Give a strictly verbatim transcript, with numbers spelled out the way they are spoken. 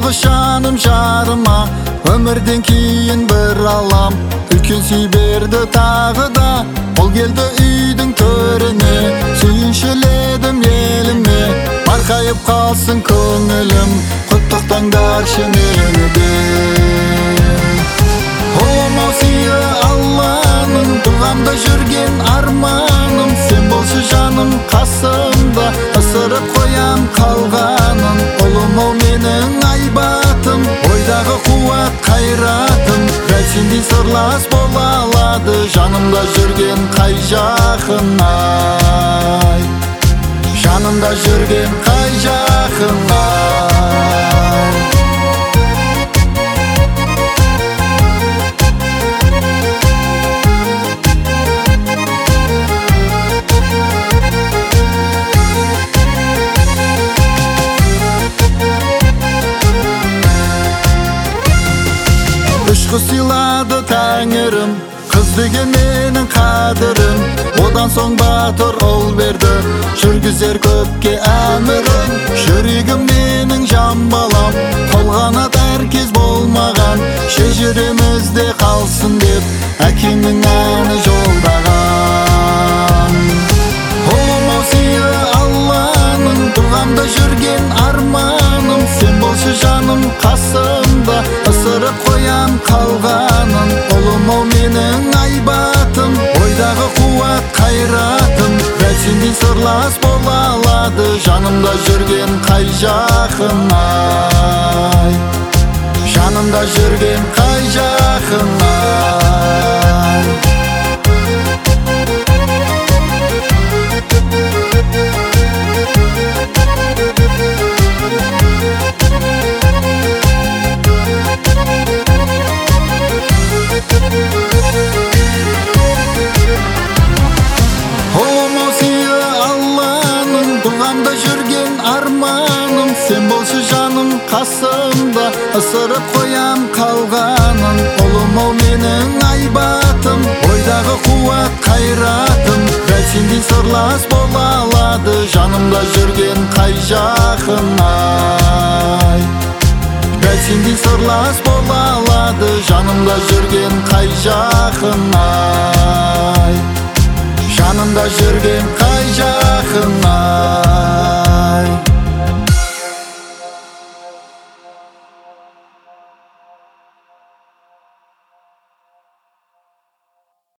алғыс жаным жарыма, өмірден кейін бір алам. Үлкен сый берді тағы да, ол келді үйдің төріне. Сүйіншіледім еліме, марқайып қалсын көңілім, құттықтаңдаршы мені де. Ұлым-ау сыйы Алланың, туғанда жүрген арманым. Сен болшы жаным қасымда, ысырып қоям қалғанын. Ұлым-ау менің айбатым, ойдағы қуат қайратым. Дәл сендей сырлас бола алады, жанымда жүрген қай жақын ай. Жанымда жүрген қай жақын ай. Үш қыз сыйлады тәңірім, қыз деген менің қадірім. Одан соң батыр ұл берді, жүргізер көпке әмірім. Жүрегім менің жан балам, толғанат әркез болмаған. Шежіремізде қалсын деп, әкеңнің әні жолдаған. Ұлым-ау сыйы Алланың, туғанда жүрген арманым. Сен болшы жаным қасымда, ысырып қоям қалғанын. Ұлым-ау менің айбатым, ойдағы қуат қайратым. Дәл сендей сырлас бола алады, жанымда жүрген қай жақын ай. Жанымда жүрген қай жақын ай. Ұлым-ау сыйы Алланың, туғанда жүрген арманым. Сен болшы жаным қасымда, ысырып қоям қалғанын. Ұлым-ау менің айбатым, ойдағы қуат қайратым. Дәл сендей сырлас бола алады, жанымда жүрген қай жақын ай. Дәл сендей сырлас бола алады, жанымда жүрген қай жақын ай. Жанымда жүрген